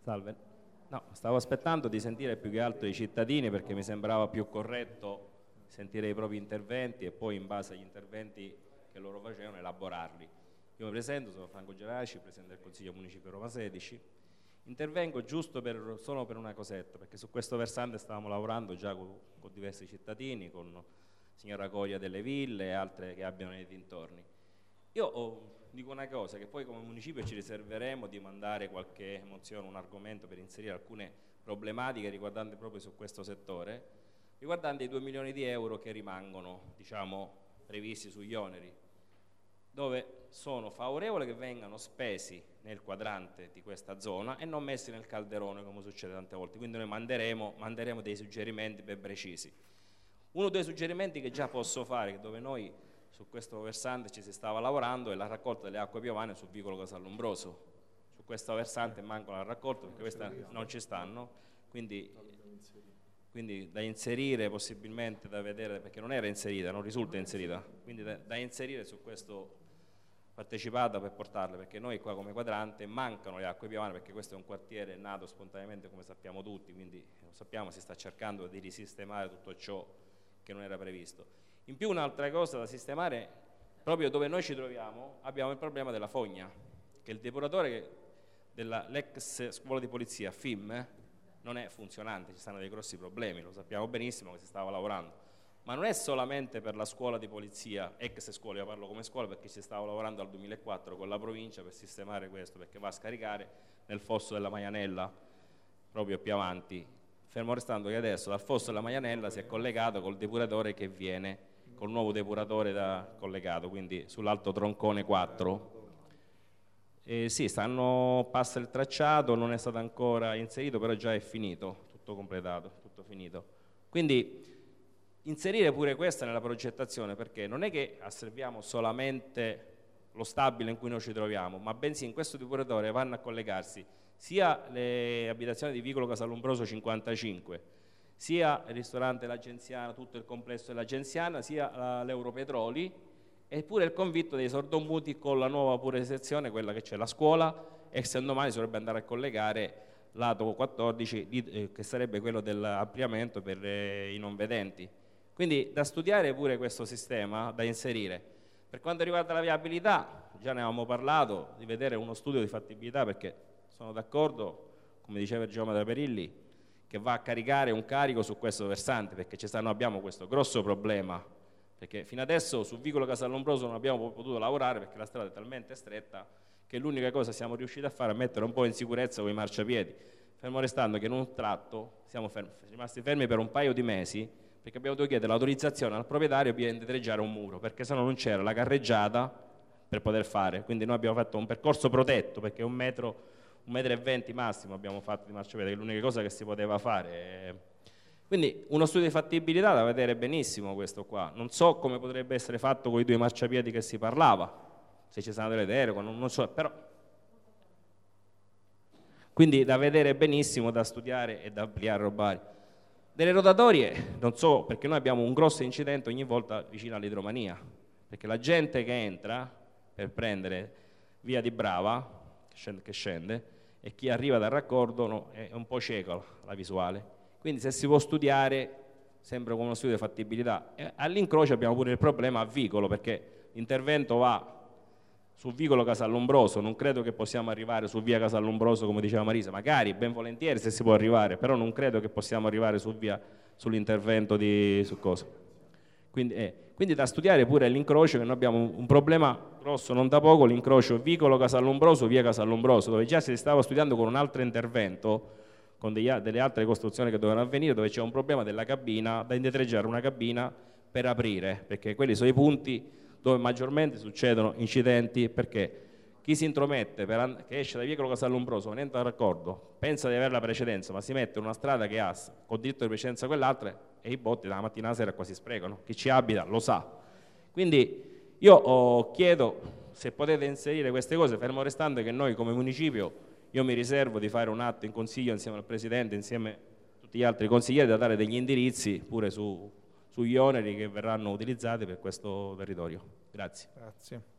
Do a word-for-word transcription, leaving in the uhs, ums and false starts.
Salve. No, stavo aspettando di sentire più che altro i cittadini perché mi sembrava più corretto sentire i propri interventi e poi in base agli interventi che loro facevano elaborarli. Io mi presento, sono Franco Geraci, Presidente del Consiglio Municipio Roma sedici. Intervengo giusto per, solo per una cosetta, perché su questo versante stavamo lavorando già con, con diversi cittadini, con la signora Coglia delle Ville e altre che abbiano nei dintorni. Io oh, dico una cosa, che poi come municipio ci riserveremo di mandare qualche mozione, un argomento per inserire alcune problematiche riguardanti proprio su questo settore, riguardanti i due milioni di euro che rimangono, diciamo, previsti sugli oneri, dove sono favorevole che vengano spesi nel quadrante di questa zona e non messi nel calderone come succede tante volte. Quindi noi manderemo, manderemo dei suggerimenti ben precisi. Uno dei suggerimenti che già posso fare, dove noi su questo versante ci si stava lavorando, è la raccolta delle acque piovane sul vicolo Casallombroso. Su questo versante mancano la raccolta perché queste non ci stanno, quindi, quindi da inserire possibilmente, da vedere, perché non era inserita, non risulta inserita, quindi da, da inserire su questo partecipata per portarle, perché noi qua come quadrante mancano le acque piovane, perché questo è un quartiere nato spontaneamente come sappiamo tutti, quindi lo sappiamo, si sta cercando di risistemare tutto ciò che non era previsto. In più un'altra cosa da sistemare, proprio dove noi ci troviamo, abbiamo il problema della fogna, che il depuratore dell'ex scuola di polizia, F I M, non è funzionante, ci stanno dei grossi problemi, lo sappiamo benissimo che si stava lavorando. Ma non è solamente per la scuola di polizia, ex scuola, io parlo come scuola perché ci stavo lavorando dal duemilaquattro con la provincia per sistemare questo, perché va a scaricare nel fosso della Maianella, proprio più avanti, fermo restando che adesso dal fosso della Maianella si è collegato col depuratore che viene, col nuovo depuratore da collegato, quindi sull'Alto Troncone quattro. E sì, stanno, passa il tracciato, non è stato ancora inserito, però già è finito, tutto completato, tutto finito. Quindi inserire pure questa nella progettazione, perché non è che asserviamo solamente lo stabile in cui noi ci troviamo, ma bensì in questo depuratore vanno a collegarsi sia le abitazioni di vicolo Casallombroso cinquantacinque, sia il ristorante L'Agenziana, tutto il complesso dell'Agenziana, sia l'Europetroli, e pure il convitto dei sordomuti con la nuova pure sezione, quella che c'è la scuola, e se domani si dovrebbe andare a collegare lato quattordici, eh, che sarebbe quello dell'ampliamento per eh, i non vedenti. Quindi da studiare pure questo sistema, da inserire. Per quanto riguarda la viabilità, già ne avevamo parlato, di vedere uno studio di fattibilità, perché sono d'accordo, come diceva il geometra Perilli, che va a caricare un carico su questo versante, perché ci stanno, abbiamo questo grosso problema, perché fino adesso su vicolo Casallombroso non abbiamo potuto lavorare perché la strada è talmente stretta che l'unica cosa che siamo riusciti a fare è mettere un po' in sicurezza con i marciapiedi, fermo restando che in un tratto siamo fermi, rimasti fermi per un paio di mesi, perché abbiamo dovuto chiedere l'autorizzazione al proprietario per indietreggiare un muro, perché sennò non c'era la carreggiata per poter fare. Quindi noi abbiamo fatto un percorso protetto, perché un metro, un metro e venti massimo abbiamo fatto di marciapiede, che è l'unica cosa che si poteva fare. Quindi uno studio di fattibilità da vedere benissimo questo qua. Non so come potrebbe essere fatto con i due marciapiedi che si parlava, se ci sono delle deroghe, non, non so, però. Quindi da vedere benissimo, da studiare e da ampliare, rubare. Delle rotatorie, non so, perché noi abbiamo un grosso incidente ogni volta vicino all'idromania, perché la gente che entra per prendere via di Brava, che scende, che scende e chi arriva dal raccordo no, è un po' cieca la visuale. Quindi se si può studiare, sempre come uno studio di fattibilità. E all'incrocio abbiamo pure il problema a vicolo, perché l'intervento va su vicolo Casallombroso, non credo che possiamo arrivare su via Casallombroso come diceva Marisa, magari ben volentieri se si può arrivare, però non credo che possiamo arrivare su via, sull'intervento di su cosa. Quindi, eh, quindi da studiare pure l'incrocio, che noi abbiamo un, un problema grosso non da poco, l'incrocio vicolo Casallombroso, via Casallombroso, dove già si stava studiando con un altro intervento, con degli, delle altre costruzioni che dovevano avvenire, dove c'è un problema della cabina, da indietreggiare una cabina per aprire, perché quelli sono i punti dove maggiormente succedono incidenti, perché chi si intromette, per, che esce da vicolo Casallombroso, venendo al raccordo, pensa di avere la precedenza, ma si mette in una strada che ha con diritto di precedenza quell'altra e i botti dalla mattina alla sera quasi sprecano. Chi ci abita lo sa. Quindi io oh, chiedo se potete inserire queste cose, fermo restando che noi come municipio, io mi riservo di fare un atto in consiglio insieme al Presidente, insieme a tutti gli altri consiglieri, da dare degli indirizzi pure su, sugli oneri che verranno utilizzati per questo territorio. Grazie. Grazie.